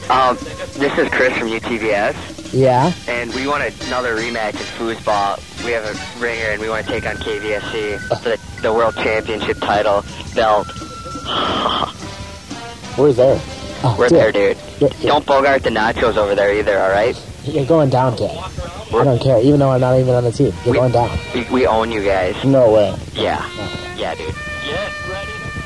This is Chris from UTVS. Yeah? And we want another rematch in foosball. We have a ringer, and we want to take on KVSC for the World Championship title belt. Where's there? Oh, We're there, dude. Yeah. Don't bogart the nachos over there either, all right? You're going down, kid. I don't care, even though I'm not even on the team. You're going down. We own you guys. No way. Yeah. Yeah, dude. Get ready to